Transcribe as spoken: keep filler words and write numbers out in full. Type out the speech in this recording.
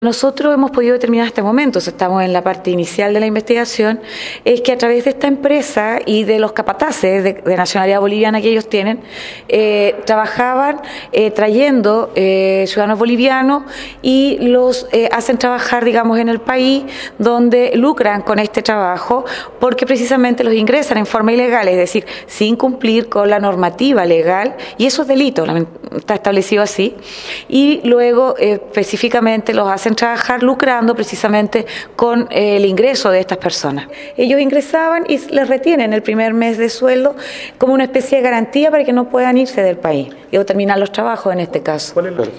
Nosotros hemos podido determinar hasta el momento, o sea, estamos en la parte inicial de la investigación, es que a través de esta empresa y de los capataces de, de nacionalidad boliviana que ellos tienen, eh, trabajaban eh, trayendo eh, ciudadanos bolivianos y los eh, hacen trabajar, digamos, en el país, donde lucran con este trabajo, porque precisamente los ingresan en forma ilegal, es decir, sin cumplir con la normativa legal, y eso es delito, está establecido así, y luego eh, específicamente los hacen trabajar lucrando precisamente con eh, el ingreso de estas personas. Ellos ingresaban y les retienen el primer mes de sueldo como una especie de garantía para que no puedan irse del país o terminar los trabajos en este caso. ¿Cuál es la